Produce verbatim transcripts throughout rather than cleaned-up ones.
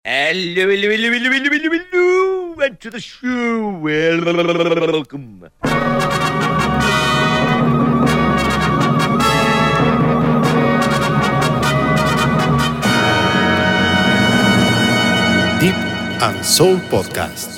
Hello, hello, hello, hello, hello, hello, hello, and to the show. Welcome. Deep and Soul Podcast.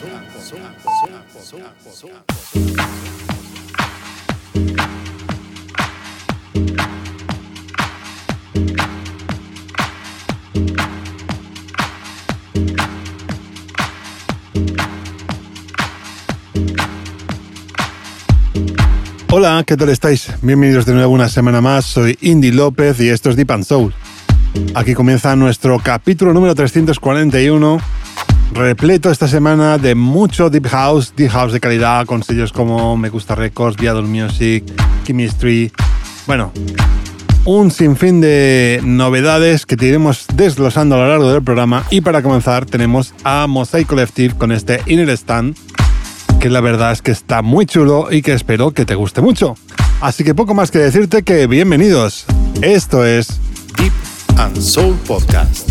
Hola, ¿qué tal estáis? Bienvenidos de nuevo una semana más, soy Indy López y esto es Deep and Soul. Aquí comienza nuestro capítulo número trescientos cuarenta y uno, repleto esta semana de mucho Deep House, Deep House de calidad, con sellos como Me Gusta Records, Viadol Music, Chemistry. Bueno, un sinfín de novedades que te iremos desglosando a lo largo del programa. Y para comenzar tenemos a Mosaic Collective con este Inner Stand, que la verdad es que está muy chulo y que espero que te guste mucho. Así que poco más que decirte que bienvenidos. Esto es Deep and Soul Podcast.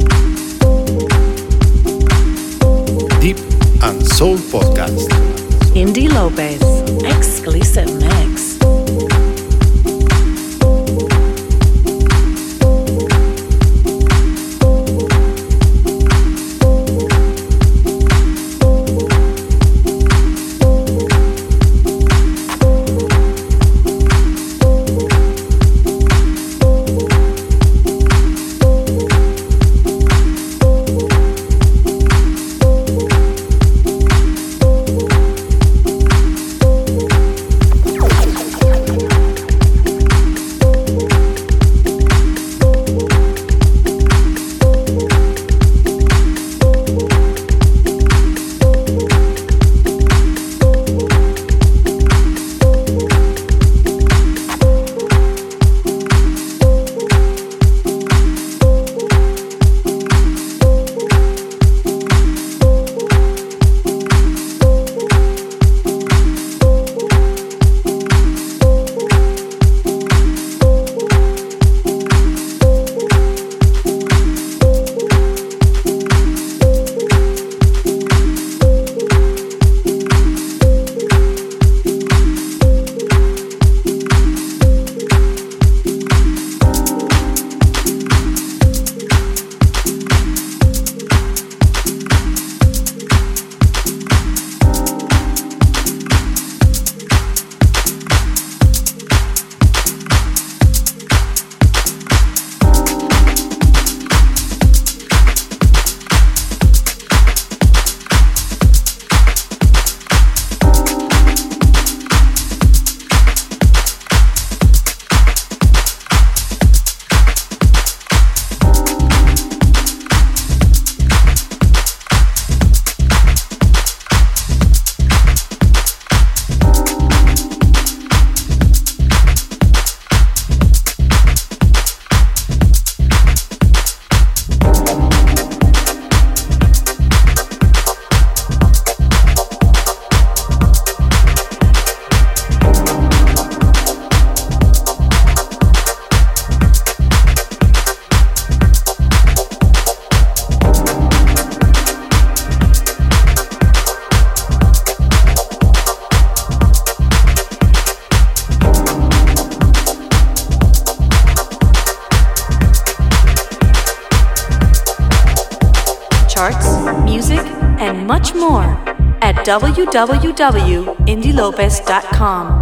Soul Podcast. Indy Lopez, exclusive mix. Much more at w w w dot indy lopez dot com.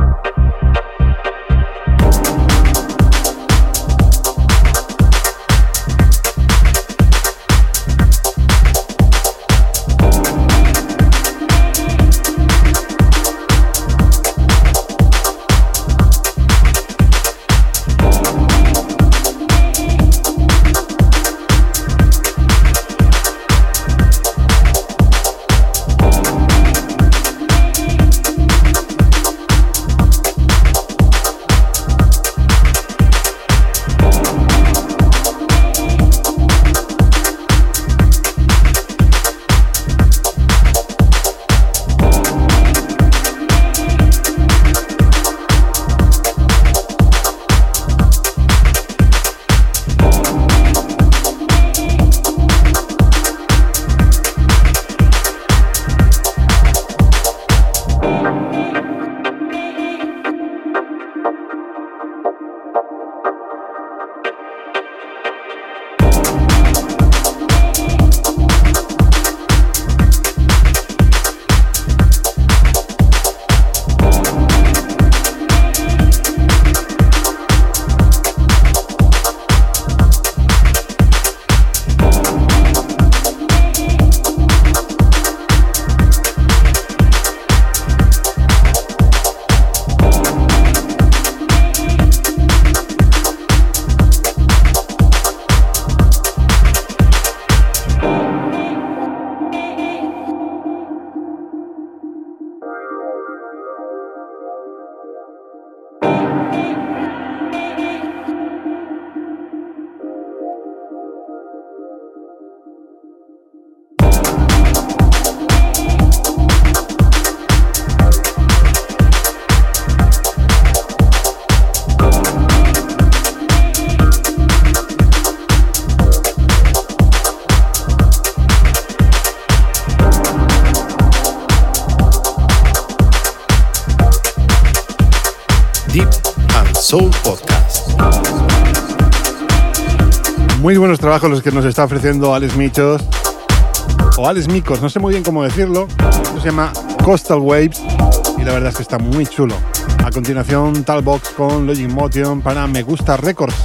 Deep and Soul Podcast. Muy buenos trabajos los que nos está ofreciendo Alex Michos, o Alex Micos, no sé muy bien cómo decirlo. Esto se llama Coastal Waves y la verdad es que está muy chulo. A continuación, Talbox con Logic Motion para Me Gusta Records.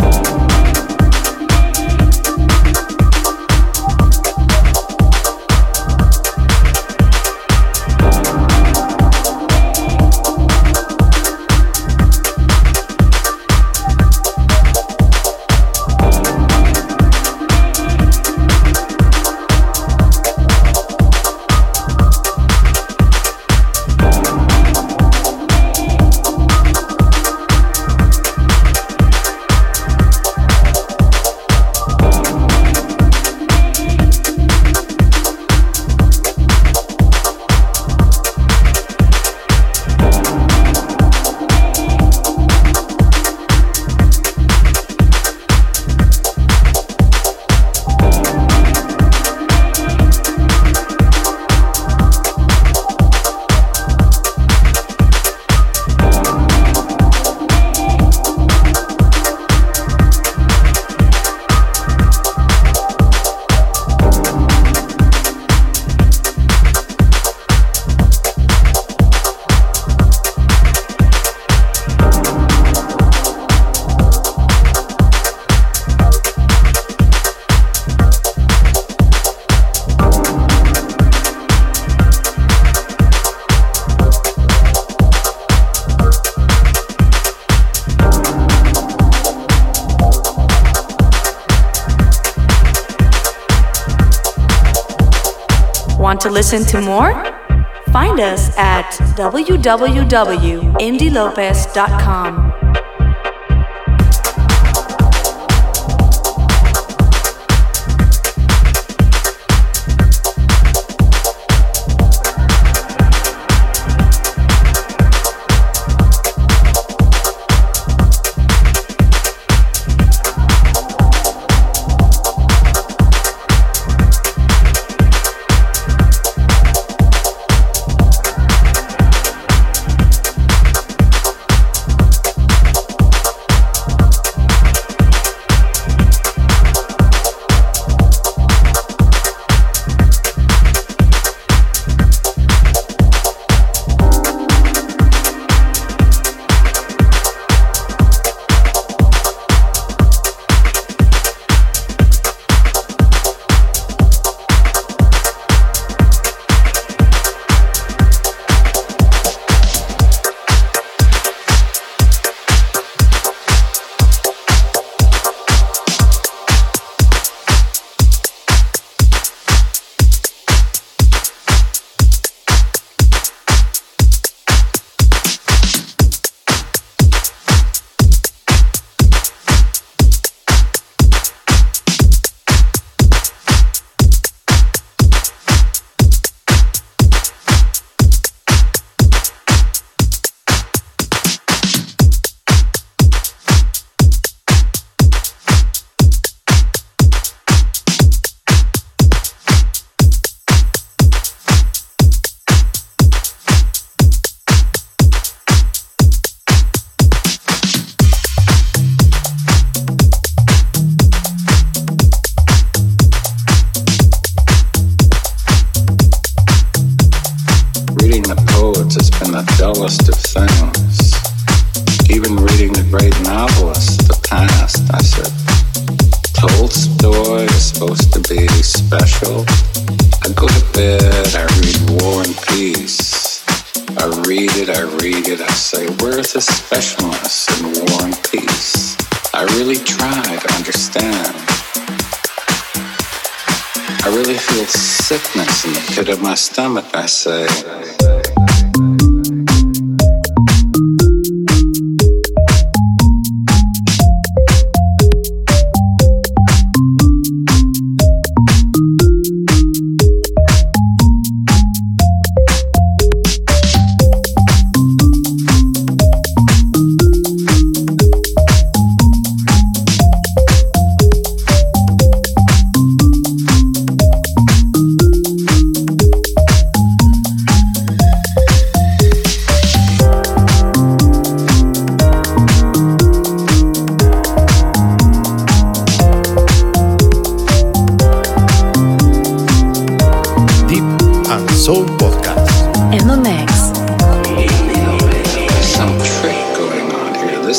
Want to listen to more? Find us at w w w dot indy lopez dot com. dullest of things. Even reading the great novelists of the past, I said, Tolstoy is supposed to be special. I go to bed, I read War and Peace. I read it, I read it, I say, where's the specialness in War and Peace? I really try to understand. I really feel sickness in the pit of my stomach, I say.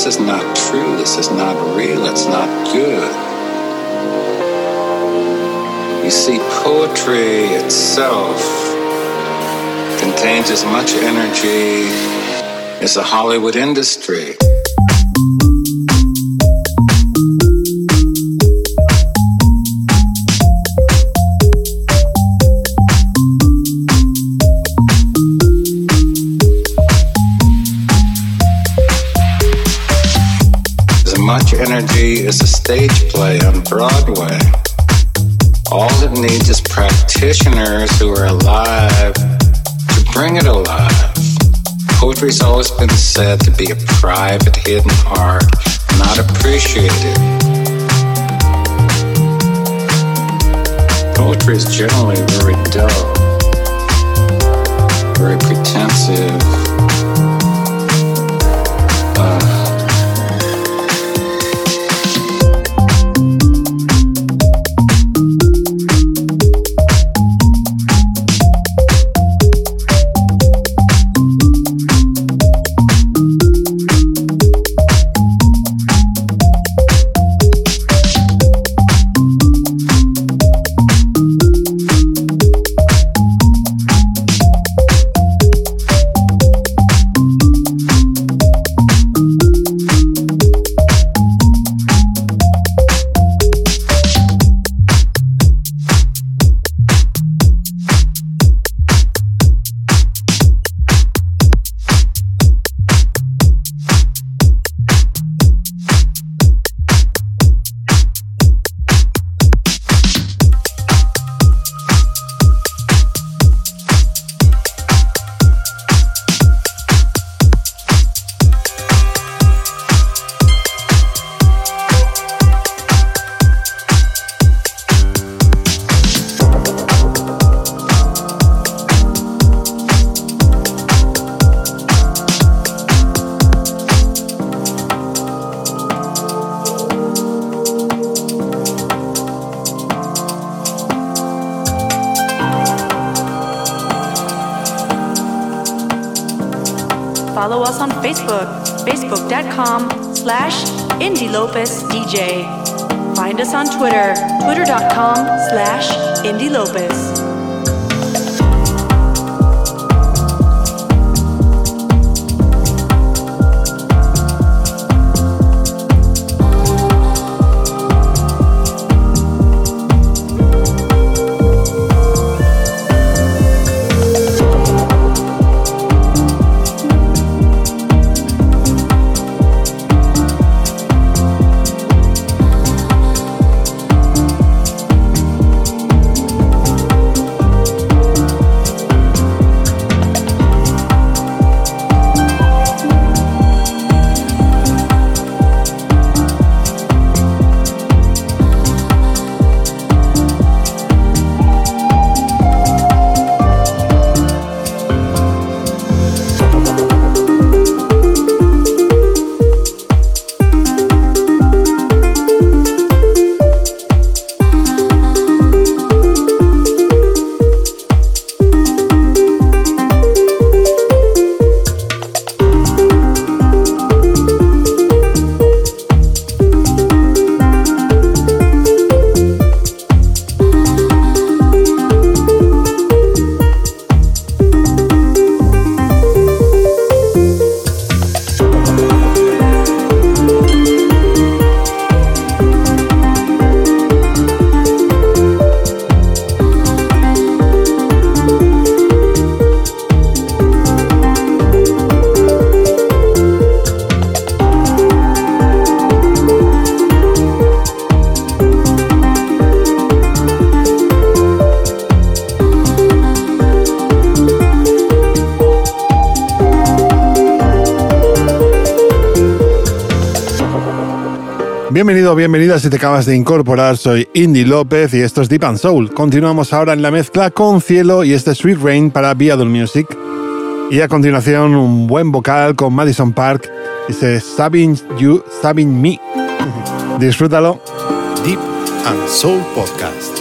this is not true, this is not real, it's not good. You see, poetry itself contains as much energy as the Hollywood industry. As much energy as a stage play on Broadway. All it needs is practitioners who are alive to bring it alive. Poetry's always been said to be a private, hidden art, not appreciated. Poetry is generally very dull, very pretensive. Uh, Follow us on Facebook, facebook.com slash Indy Lopez DJ. Find us on Twitter, twitter.com slash Indy Lopez. Bienvenido, bienvenida si te acabas de incorporar, soy Indy López y esto es Deep and Soul. Continuamos ahora en la mezcla con Cielo y este Sweet Rain para Viadol Music. Y a continuación un buen vocal con Madison Park, dice Saving You, Saving Me. Disfrútalo. Deep and Soul Podcast.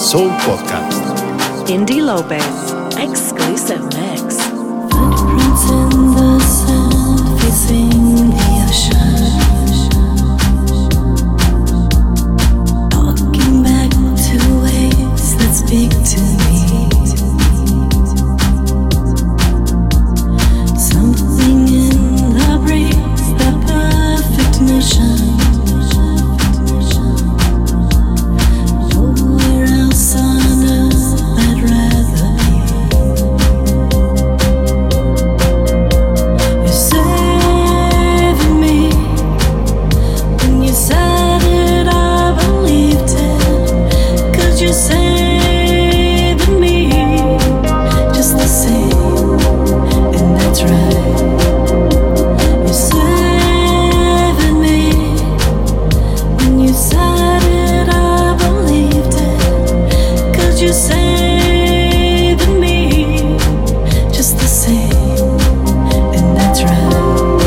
Soul Podcast. Indy Lopez, exclusive mix. Footprints in the sand, facing the ocean. Talking back to waves that speak to me. Something in the breeze, the perfect motion. Nowhere else on earth I'd rather be. You saving me. When you said it, I believed it. 'Cause you're saving me just the same, and that's right. You're saving me. When you said it, I believed it. 'Cause you're saving me just the same, and that's right.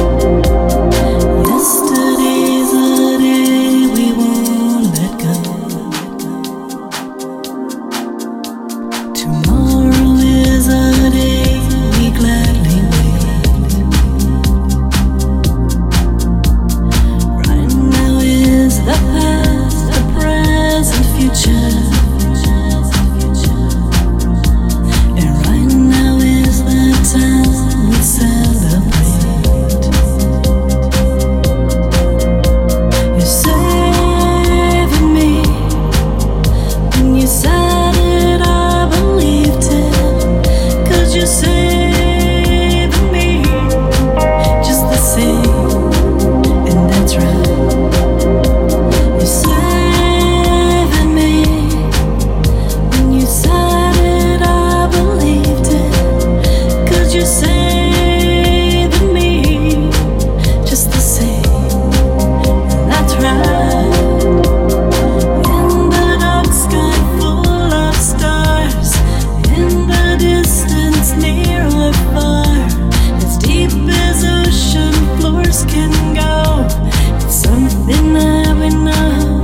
Yesterday's a day we won't let go. Tomorrow is a day we gladly wait. Right now is the past, the present, future. And right now is the time we celebrate. You're saving me. When you said it, I believed it. 'Cause you're saving me just the same, and that's right. You're saving me. When you said it, I believed it. 'Cause you're saving me just the same, and that's right. In the dark sky full of stars, in the distance near or far, as deep as ocean floors can go, it's something that we know.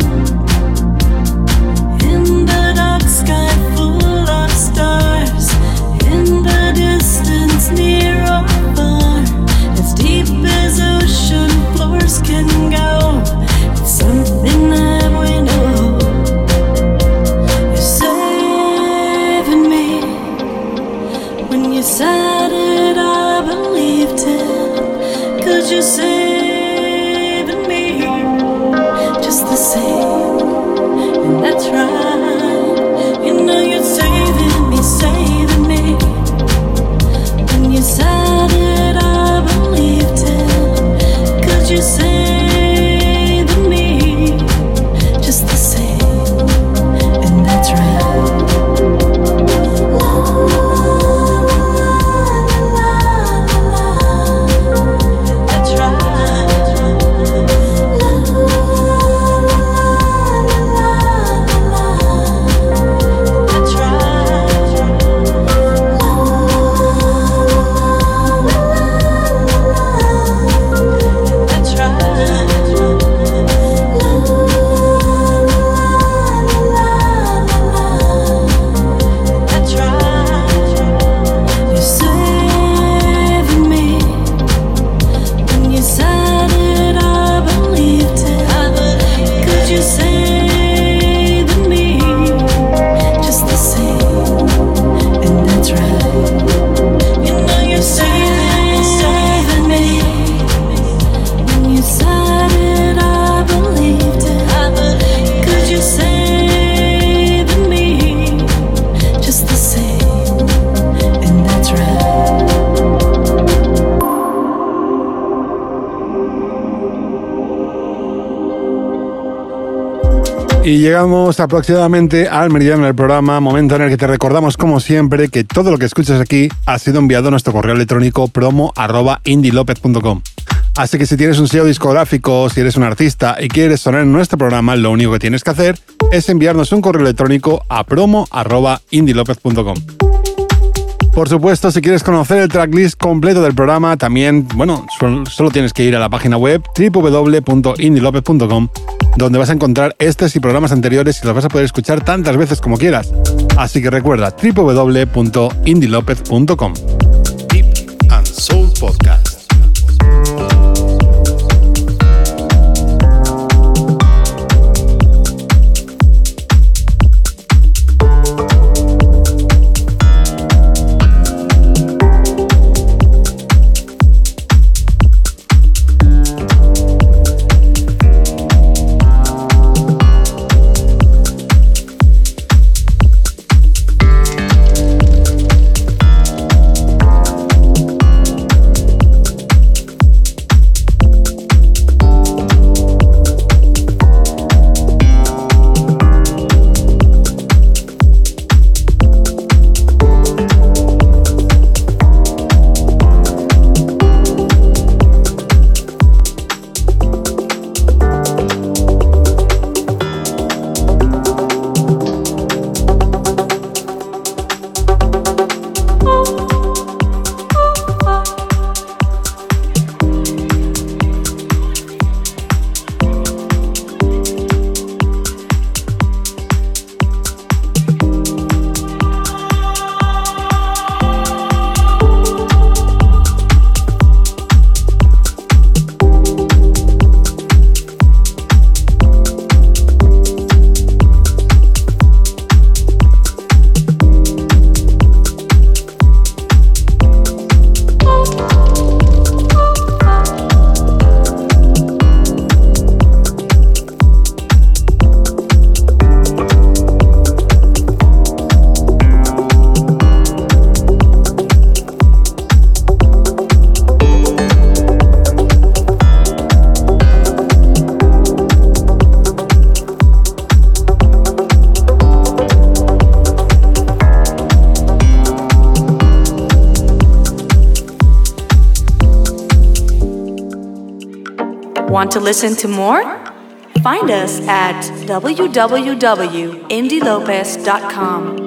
In the dark sky full of stars, in the distance near or far, as deep as ocean floors can go, it's something that we know. You're saving me. When you said it, I believed it. 'Cause you're saving me just the same, and that's right. You know you're saving me, saving me. When you said it, I believed it. 'Cause you're saving me just the same, and that's right. That's right. That's right. That's right. That's right. You're saving me. When you said it, I believed it. 'Cause you're saving me just the same, and that's right. You know you're saving, saving me. When you said it, I believed it. 'Cause you're saving me just the same, and that's right. Y llegamos aproximadamente al meridiano del programa, momento en el que te recordamos, como siempre, que todo lo que escuchas aquí ha sido enviado a nuestro correo electrónico promo arroba indilopez punto com. Así que si tienes un sello discográfico, si eres un artista y quieres sonar en nuestro programa, lo único que tienes que hacer es enviarnos un correo electrónico a promo arroba indilopez punto com. Por supuesto, si quieres conocer el tracklist completo del programa, también, bueno, solo tienes que ir a la página web doble u doble u doble u punto indilopez punto com donde vas a encontrar estos y programas anteriores y los vas a poder escuchar tantas veces como quieras. Así que recuerda w w w punto indy lopez punto com. Deep and Soul Podcast. Want to listen to more? Find us at w w w dot indy lopez dot com.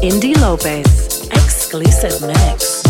Indy Lopez. Exclusive mix.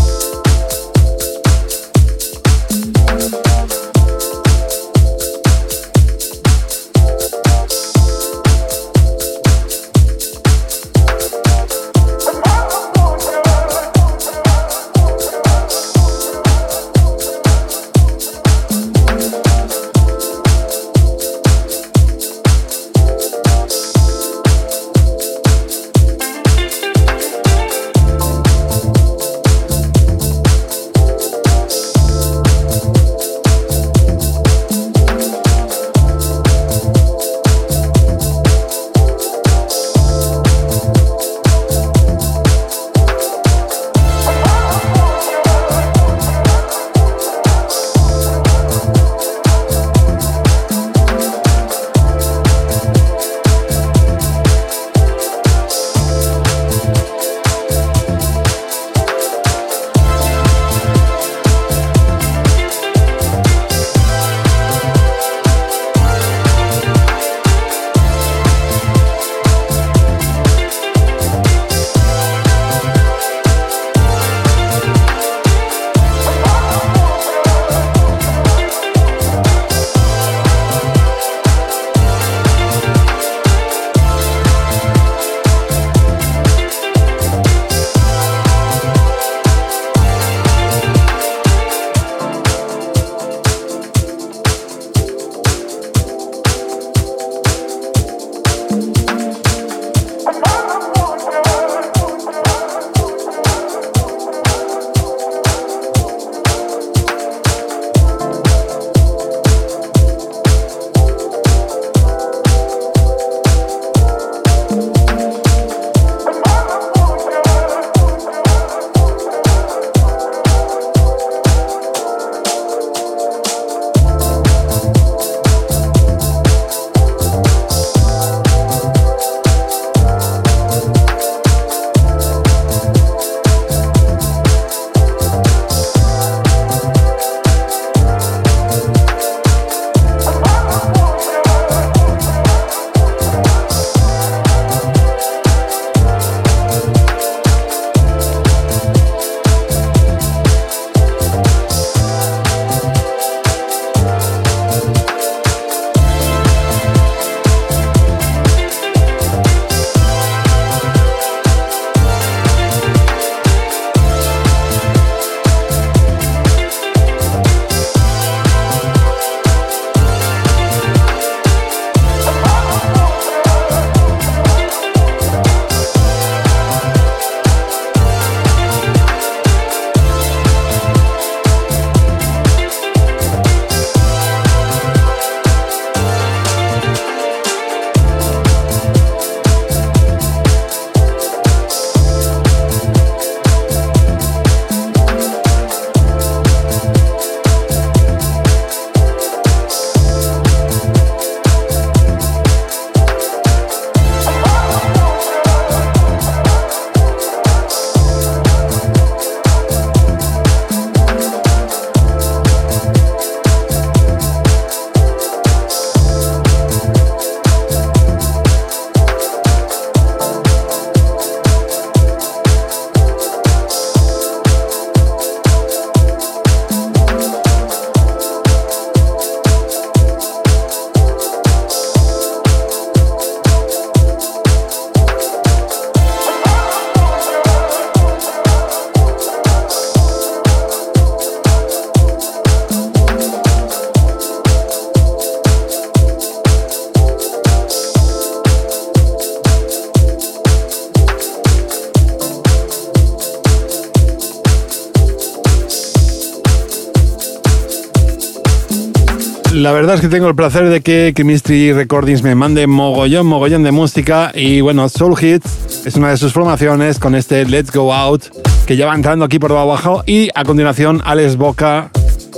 La verdad es que tengo el placer de que Chemistry Recordings me mande mogollón, mogollón de música y bueno, Soul Hits es una de sus formaciones con este Let's Go Out que ya va entrando aquí por abajo y a continuación Alex Boca,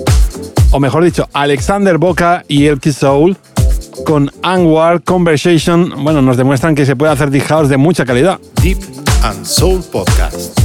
o mejor dicho, Alexander Boca y Elky Soul con Anwar Conversation, bueno, nos demuestran que se puede hacer deep house de mucha calidad. Deep and Soul Podcast.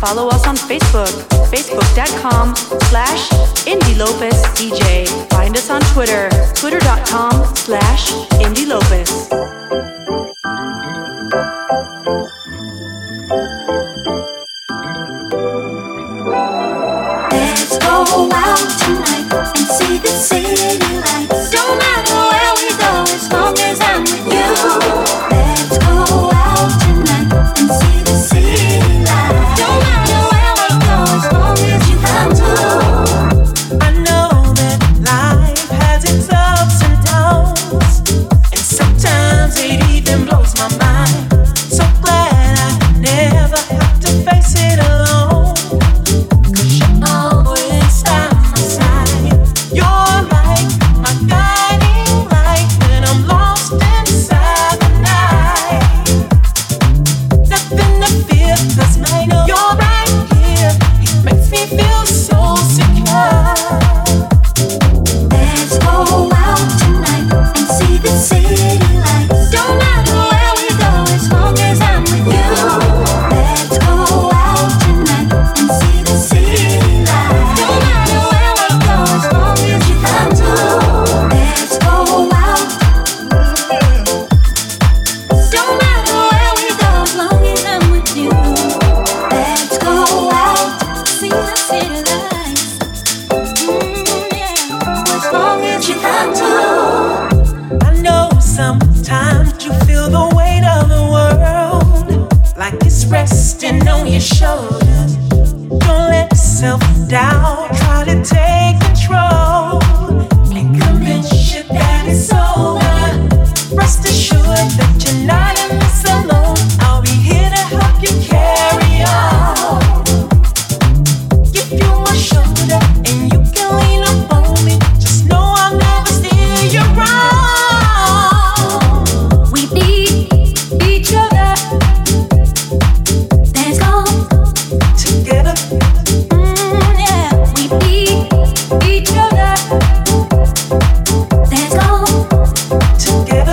follow us on Facebook, facebook.com slash Indie Lopez DJ. Find us on Twitter, twitter.com slash Indie Lopez. Let's go out tonight and see the city lights. Don't matter where we go as long as I'm with you. Let's go out tonight and see the city lights. Don't matter where we go as long as you come too. I know that life has its ups and downs, and sometimes it even blows my mind. So glad I never have to face it alone. Resting on your shoulders. Don't let self-doubt try to take control and convince you that it's over. Rest assured that you're not in this alone. I'll be here to help you carry on. Give you my shoulder and you can lean up on me. Just know I'll never steer you wrong. We need each other. Together, mm, yeah, we need each other. Let's go together.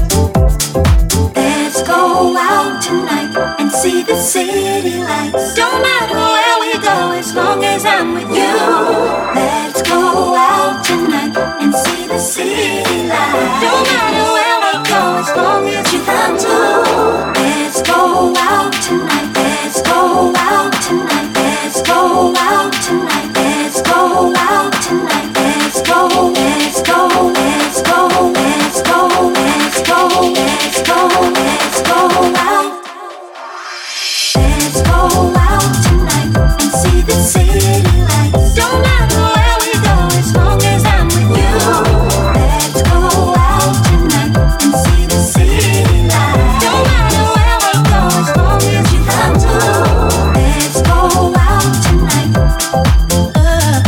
Let's go out tonight and see the city lights. Don't matter where we go as long as I'm with you. Let's go out tonight and see the city lights. Don't matter where we go as long as you come too. Let's go out tonight. Let's go out tonight. Let's go out tonight. Let's go out tonight. Let's go. Let's go. Let's go. Let's go. Let's go. Let's go. Let's go out. Let's go out tonight and see the city lights. Don't matter where we go as long as I'm with you. Let's go out tonight and see the city lights. Don't matter where we go as long as you come too. Let's go out tonight. Uh,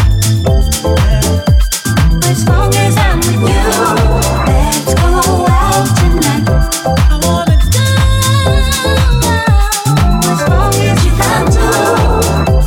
as long as I'm with you. Let's go out tonight. I wanna go as long as you come too.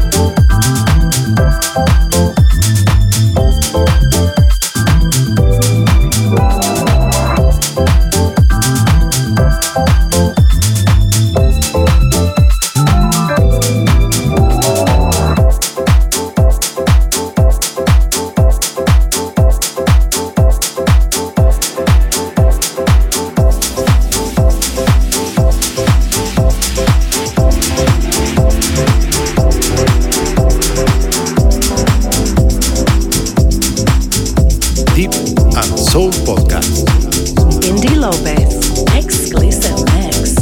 Deep and Soul Podcast. Indie Lopez, exclusive mix.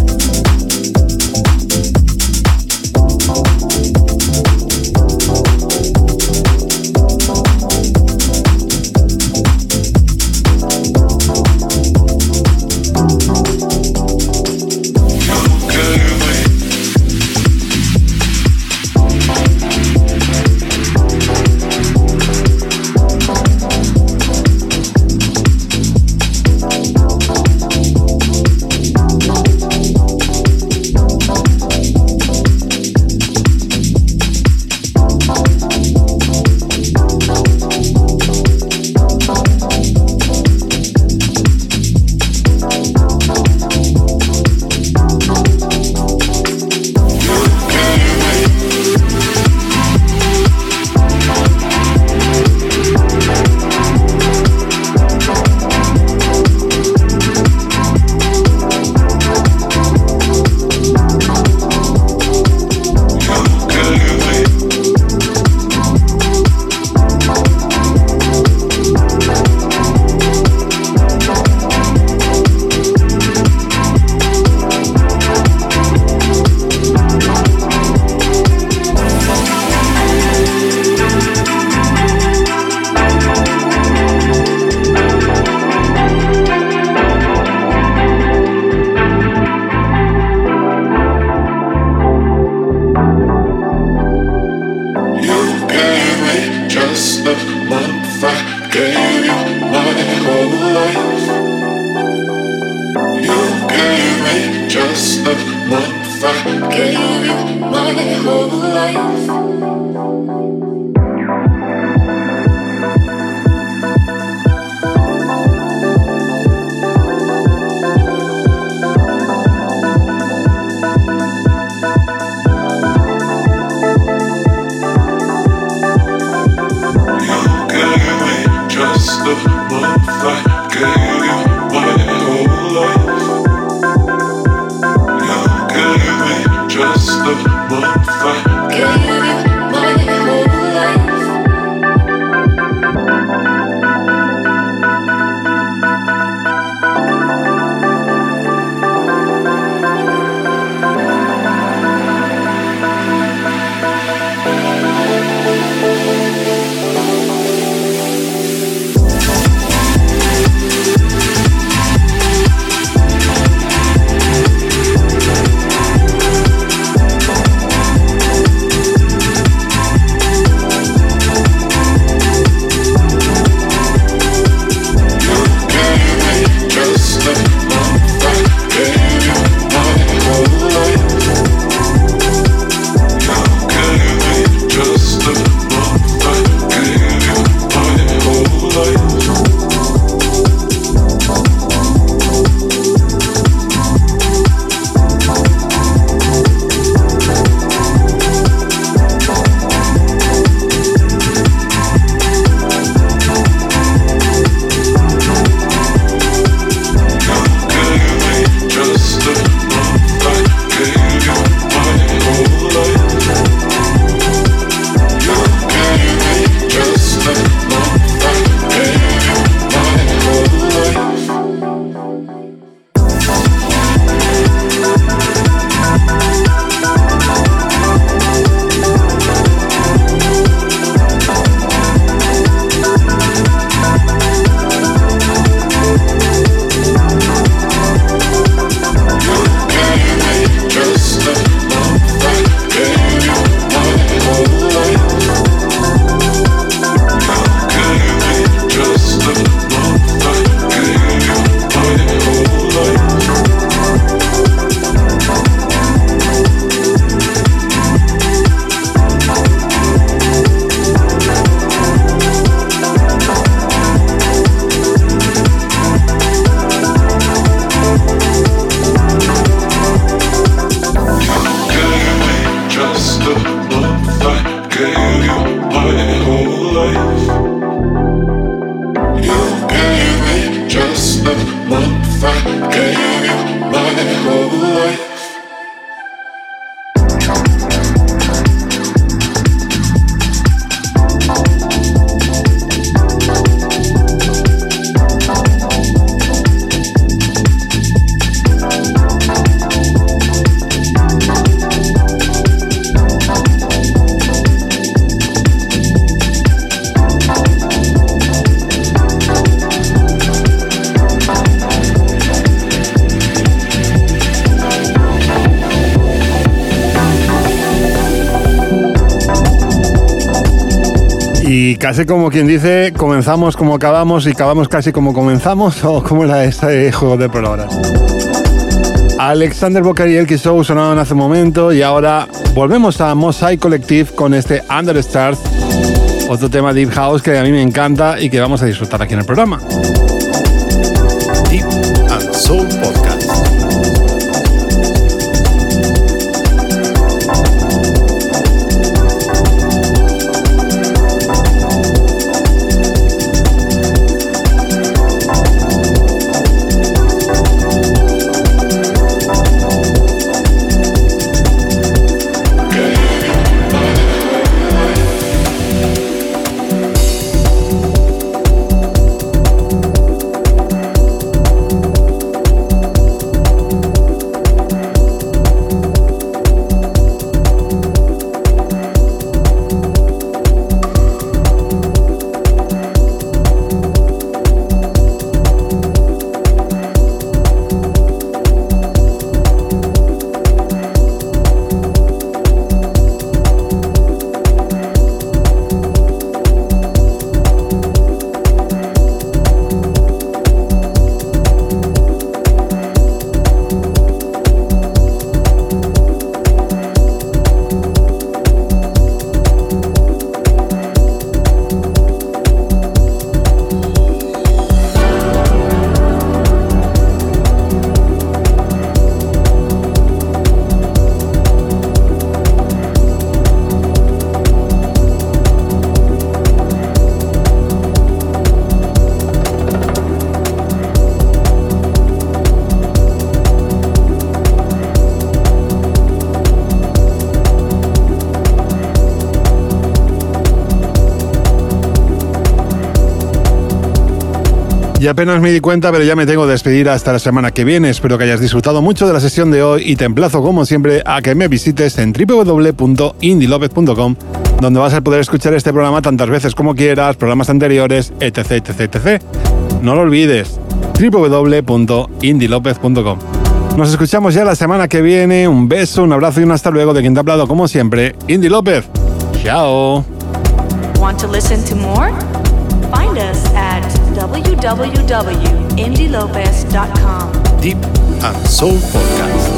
Let's Y casi como quien dice, comenzamos como acabamos y acabamos casi como comenzamos, o cómo era ese juego de palabras. Alexander Booker y Elkie Show sonaron hace un momento y ahora volvemos a Mosaic Collective con este Under the Stars, otro tema Deep House que a mí me encanta y que vamos a disfrutar aquí en el programa. Deep and Soul Podcast. Y apenas me di cuenta, pero ya me tengo que despedir hasta la semana que viene. Espero que hayas disfrutado mucho de la sesión de hoy y te emplazo, como siempre, a que me visites en doble u doble u doble u punto indie lopez punto com, donde vas a poder escuchar este programa tantas veces como quieras, programas anteriores, etc, etc, etcétera. No lo olvides, doble u doble u doble u punto indie lopez punto com. Nos escuchamos ya la semana que viene. Un beso, un abrazo y un hasta luego de quien te ha hablado, como siempre, Indy López. Chao. Want to listen to more? Find us at w w w dot indie lopez dot com. Deep and Soul Podcast.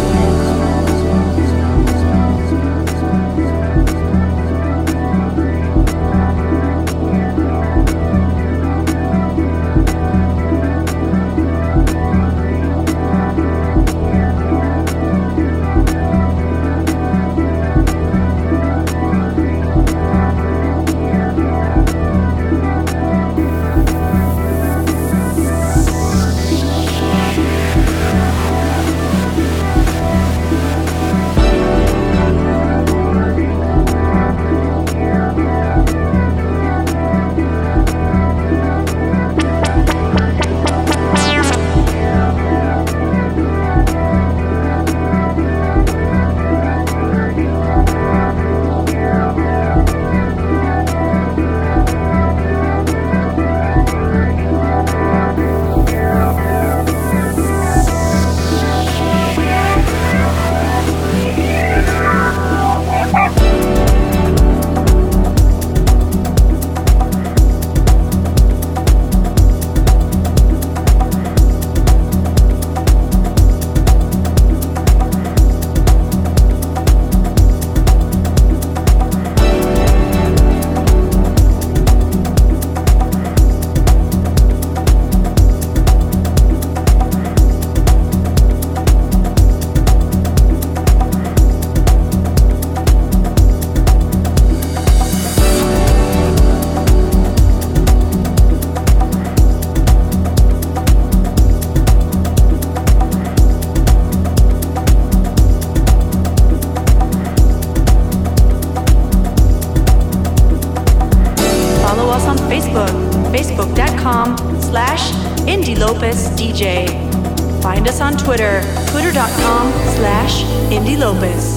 facebook.com slash Indy Lopez DJ. Find us on Twitter, twitter.com slash Indy Lopez.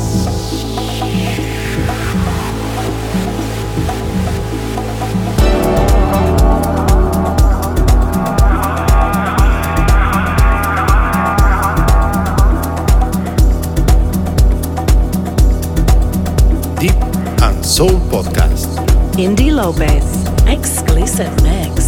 Deep and Soul Podcast. Indy Lopez. Exclusive mix.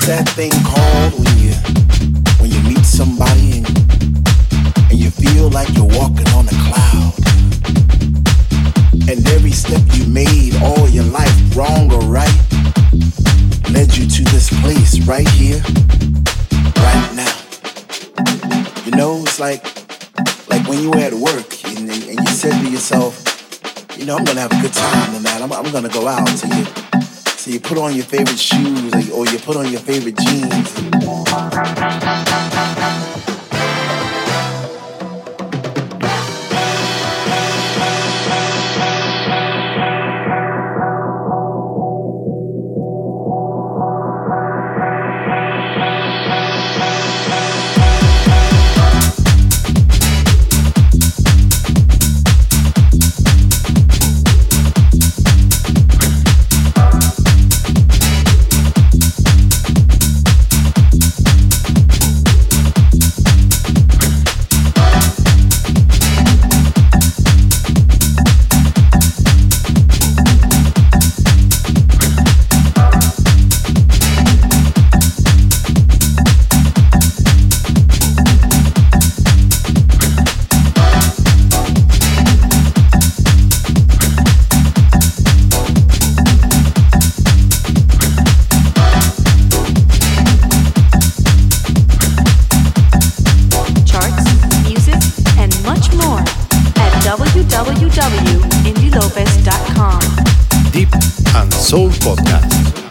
that thing called when you when you meet somebody and, and you feel like you're walking on a cloud, and every step you made all your life, wrong or right, led you to this place right here, right now. You know, it's like like when you were at work and, and you said to yourself, you know, I'm gonna have a good time tonight. I'm, I'm gonna go out. So you, so you put on your favorite shoes, or, or you put on your favorite jeans. w w w dot indie lopez dot com. Deep and Soul Podcast.